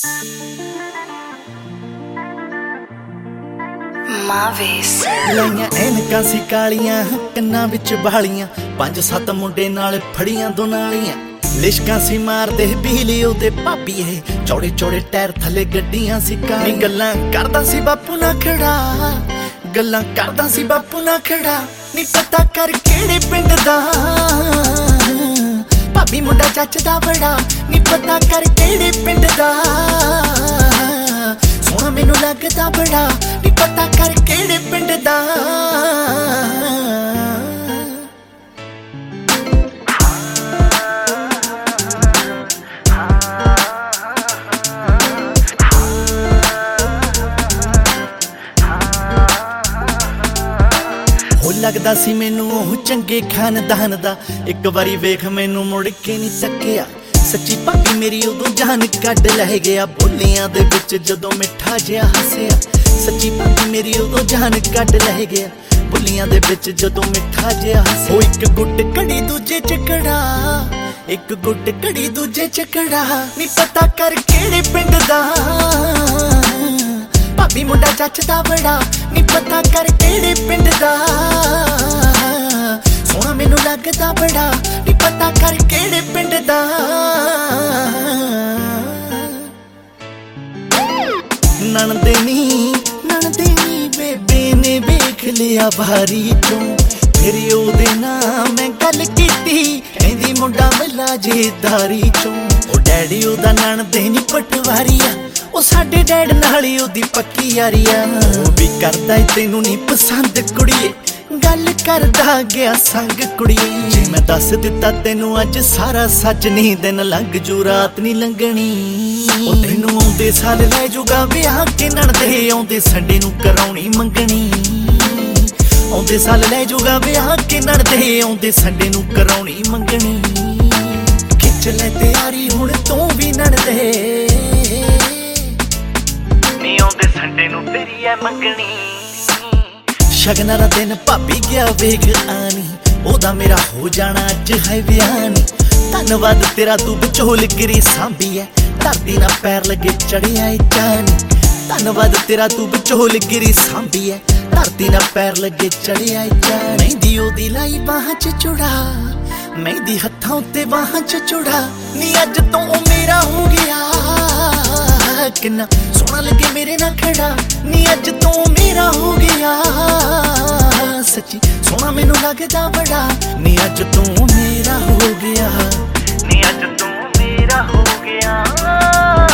ਲਾਈਆਂ ਐਨਕਾਂ ਸੀ ਕਾਲੀਆਂ, ਕੰਨਾਂ ਵਿੱਚ ਬਾਲੀਆਂ, 5-7 ਮੁੰਡੇ ਨਾਲ ਫੜੀਆਂ ਦੋ ਨਾਲੀਆਂ। ਲਿਸ਼ਕਾਂ ਸੀ ਮਾਰਦੇ ਬਿਜਲੀ ਉਹਦੇ ਭਾਬੀਏ, ਚੌੜੇ ਚੌੜੇ ਟਾਇਰ ਥੱਲੇ ਗੱਡੀਆਂ ਸੀ ਕਾਲੀਆਂ। ਗੱਲਾਂ ਕਰਦਾ ਸੀ ਬਾਪੂ ਨਾਲ ਖੜਾ, ਗੱਲਾਂ ਕਰਦਾ ਸੀ ਬਾਪੂ ਨਾਲ ਖੜਾ। ਨੀ ਪਤਾ ਕਰ ਕਿਹੜੇ ਪਿੰਡ ਦਾ, ਭਾਬੀ ਮੁੰਡਾ ਜੱਚਦਾ ਬੜਾ। ਨੀ ਪਤਾ ਕਰ ਕਿਹੜੇ ਪਿੰਡ ਦਾ, ਸੋਹਣਾ ਮੈਨੂੰ ਲੱਗਦਾ ਬੜਾ। ਨੀ ਪਤਾ ਕਰ ਕਿਹੜੇ ਪਿੰਡ ਦਾ। ਹੋ ਲੱਗਦਾ ਸੀ ਮੈਨੂੰ ਉਹ ਚੰਗੇ ਖਾਨਦਾਨ ਦਾ, ਇੱਕ ਵਾਰੀ ਵੇਖ ਮੈਨੂੰ ਮੁੜ ਕੇ ਨਹੀਂ ਤੱਕਿਆ। ਸੱਚੀ ਭਾਬੀ ਮੇਰੀ ਉਦੋਂ ਜਾਨ ਕੱਢ ਲੈ ਗਿਆ, ਬੋਲੀਆਂ ਦੇ ਵਿੱਚ ਜਦੋਂ ਮਿੱਠਾ ਜਿਹਾ ਹੱਸਿਆ। ਸੱਚੀ ਭਾਬੀ ਮੇਰੀ ਉਦੋਂ ਜਾਨ ਕੱਢ ਲੈ ਗਿਆ, ਬੋਲੀਆਂ ਦੇ ਵਿੱਚ ਜਦੋਂ ਮਿੱਠਾ ਜਿਹਾ ਹੱਸਿਆ। ਉਹ ਇੱਕ ਗੁੱਟ ਘੜੀ ਦੂਜੇ ਚ ਕੜਾ, ਇੱਕ ਗੁੱਟ ਘੜੀ ਦੂਜੇ ਚ ਕੜਾ। ਨੀ ਪਤਾ ਕਰ ਕਿਹੜੇ ਪਿੰਡ ਦਾ, ਭਾਬੀ ਮੁੰਡਾ ਜੱਚਦਾ ਬੜਾ। ਨੀ ਪਤਾ ਕਰ ਕਿਹੜੇ ਪਿੰਡ ਦਾ, ਸੋਹਣਾ ਮੈਨੂੰ ਲੱਗਦਾ ਬੜਾ। ਨੀ ਪਤਾ ਕਰ ਕਿਹੜੇ ਪਿੰਡ ਦਾ। ਨਣਦੇ ਨੀ ਬੇਬੇ ਨੇ ਵੇਖ ਲਿਆ ਬਾਰੀ ਚੋਂ, ਫਿਰ ਉਹਦੇ ਨਾਲ ਮੈਂ ਗੱਲ ਕੀਤੀ, ਕਹਿੰਦੀ ਮੁੰਡਾ ਮਿਲਾ ਜੇਦਾਰੀ ਚੋਂ। ਉਹ ਡੈਡੀ ਉਹਦਾ ਨਣਦੇ ਨੀ ਪਟਵਾਰੀ ਆ, ਉਹ ਸਾਡੇ ਡੈਡ ਨਾਲ ਹੀ ਉਹਦੀ ਪੱਕੀ ਯਾਰੀ ਆ। ਉਹ ਵੀ ਕਰਦਾ ਏ ਤੈਨੂੰ ਨੀ ਪਸੰਦ ਕੁੜੀਏ, ਗੱਲ ਕਰਦਾ ਗਿਆ ਸੰਗ ਕੁੜੀਏ। ਜੇ ਮੈਂ ਦੱਸ ਦਿੱਤਾ ਤੈਨੂੰ ਅੱਜ ਸਾਰਾ ਸੱਚ, ਨਹੀਂ ਦਿਨ ਲੰਘ ਜੂ ਰਾਤ ਨੀ ਲੰਘਣੀ। ਉਹ ਤੈਨੂੰ ਆਉਂਦੇ ਸਾਲ ਲੈ ਜੂਗਾ ਵਿਆਹ ਕੇ, ਨਣਦੇ ਆਉਂਦੇ ਸੰਡੇ ਨੂੰ ਕਰਾਉਣੀ ਮੰਗਣੀ। ਆਉਂਦੇ ਸਾਲ ਲੈ ਜੂਗਾ ਵਿਆਹ ਕੇ, ਨਣਦੇ ਆਉਂਦੇ ਸੰਡੇ ਨੂੰ ਕਰਾਉਣੀ ਮੰਗਣੀ। ਖਿੱਚ ਲੈ ਤਿਆਰੀ ਹੁਣ ਤੂੰ ਵੀ ਨਣਦੇ, ਨੀ ਆਉਂਦੇ ਸੰਡੇ ਨੂੰ ਤੇਰੀ ਐ ਮੰਗਣੀ। ਸ਼ਗਨਾਂ ਦਾ ਦਿਨ ਭਾਬੀ ਗਿਆ ਵੇਖ ਆਣੀ, ਉਹਦਾ ਮੇਰਾ ਹੋ ਜਾਣਾ ਅੱਜ ਹੈ ਵਿਆਹ ਨੀ। ਧੰਨਵਾਦ ਤੇਰਾ ਤੂੰ ਵਿਚੋਲ ਗਿਰੀ ਸਾਂਭੀ ਐ, ਧਰਤੀ ਨਾਲ ਪੈਰ ਲੱਗੇ ਚੜਿਆ ਏ ਚਾਨੀ। ਧੰਨਵਾਦ ਤੇਰਾ ਤੂੰ ਵਿਚੋਲ ਗਿਰੀ ਸਾਂਭੀ ਐ, ਧਰਤੀ ਨਾਲ ਪੈਰ ਲੱਗੇ ਚੜਿਆ ਏ ਚਾਨੀ। ਮਹਿੰਦੀ ਉਹਦੀ ਲਾਈ ਬਾਹਾਂ ਚ ਚੁੜਾ, ਮਹਿੰਦੀ ਹੱਥਾਂ ਉੱਤੇ ਬਾਹਾਂ ਚ ਚੁੜਾ। ਨੀ ਅੱਜ ਤੋਂ ਉਹ ਮੇਰਾ ਹੋ ਗਿਆ, ਕਿੰਨਾ ਸੋਹਣਾ ਲੱਗੇ ਮੇਰੇ ਨਾਲ ਖੜਾ। ਨੀ ਅੱਜ ਤੋਂ ਮੇਰਾ ਹੋ ਗਿਆ, ਸੱਚੀ ਸੋਹਣਾ ਮੈਨੂੰ ਲੱਗਦਾ ਬੜਾ। ਨੀ ਅੱਜ ਤੋਂ ਮੇਰਾ ਹੋ ਗਿਆ, ਨੀ ਅੱਜ ਤੋਂ ਮੇਰਾ ਹੋ ਗਿਆ।